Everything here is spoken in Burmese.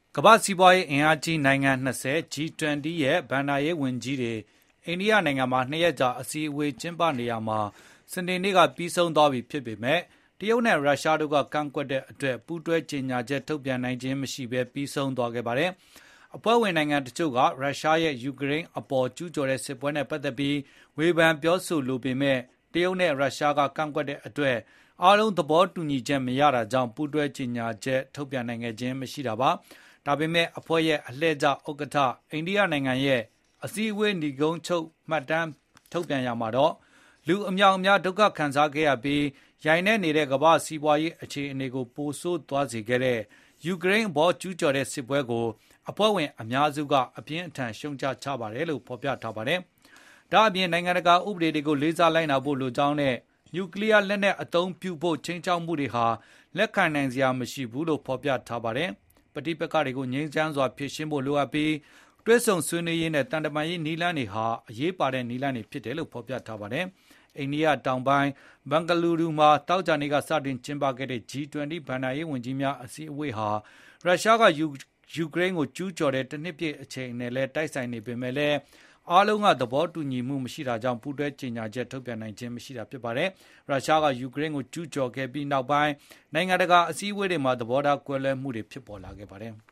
ကမ္ဘာ့စီးပွားရေးအင်အားကြီးနိုင်ငံ20 G20 ရဲ့ဘဏ္ဍာရေးဝန်ကြီးတွေအိန္ဒိယနိုင်ငံမှာ2ရက်ကြာအစည်းအဝေးကျင်းပနေရမှာစနေနေ့ကပြီးဆုံးသွားပြီဖြစ်ပေမဲ့တရုတ်နဲ့ရုရှားတို့ကကန့်ကွက်တဲ့အတွက်ပူးတွဲကြေညာချက်ထုတ်ပြန်နိုင်ခြင်းမရှိဘဲပြီးဆုံးသွားခဲ့ပါတယ်။အဖွဲ့ဝင်နိုင်ငံတချို့ကရုရှားရဲ့ယူကရိန်းအပေါ်ကျူးကျော်တဲ့စစ်ပွဲနဲ့ပတ်သက်ပြီးဝေဖန်ပြောဆိုလိုပေမဲ့တရုတ်နဲ့ရုရှားကကန့်ကွက်တဲ့အတွက်အားလုံးသဘောတူညီချက်မရတာကြောင့်ပူးတွဲကြေညာချက်ထုတ်ပြန်နိုင်ခဲ့ခြင်းမရှိတာပါ။ဒါပေမဲ့အဖွဲ့ရဲ့အလှည့်ကျဥက္ကဋ္ဌအိန္ဒိယနိုင်ငံရဲ့အစည်းအဝေးဏီကုန်းချုပ်မှတ်တမ်းထုတ်ပြန်ရမှာတော့လူအမြောက်အများဒုက္ခခံစားခဲ့ရပြီးရိုင်နဲ့နေတဲ့ကမ္ဘာစီးပွားရေးအခြေအနေကိုပိုဆိုးသွားစေခဲ့တဲ့ယူကရိန်းအပေါ်ကျူးကျော်တဲ့စစ်ပွဲကိုအဖွဲ့ဝင်အများစုကအပြင်းအထန်ရှုံချကြပါတယ်လို့ဖော်ပြထားပါတယ်။ဒါ့အပြင်နိုင်ငံတကာဥပဒေတွေကိုလေးစားလိုက်နာဖို့လိုကြောင်းနဲ့နျူကလ িয়ার လက်နက်အသုံးပြုဖို့ချိန်ချောက်မှုတွေဟာလက်ခံနိုင်စရာမရှိဘူးလို့ဖော်ပြထားပါတယ်။ပဋိပက္ခတွေကိုငြိမ်းချမ်းစွာဖြေရှင်းဖို့လိုအပ်ပြီးတွဲဆုံဆွေးနွေးရေးနဲ့တန်တမာရေးနည်းလမ်းတွေဟာအရေးပါတဲ့နည်းလမ်းတွေဖြစ်တယ်လို့ဖော်ပြထားပါတယ်။အိန္ဒိယတောင်ပိုင်းဘန်ဂလူရူမှာတောက်ကြနေကစတင်ကျင်းပခဲ့တဲ့ G20 ဘဏ္ဍာရေးဝန်ကြီးများအစည်းအဝေးဟာရုရှားကယူကရိန်းကိုကျူးကျော်တဲ့တစ်နှစ်ပြည့်အချိန်နဲ့လည်းတိုက်ဆိုင်နေပေမဲ့လည်းအားလုံးကသဘောတူညီမှုမရှိတာကြောင့်ပူးတွဲကြေညာချက်ထုတ်ပြန်နိုင်ခြင်းမရှိတာဖြစ်ပါတယ်။ရုရှားကယူကရိန်းကိုကျူးကျော်ခဲ့ပြီးနောက်ပိုင်းနိုင်ငံတကာအစည်းအဝေးတွေမှာသဘောထားကွဲလွဲမှုတွေဖြစ်ပေါ်လာခဲ့ပါတယ်။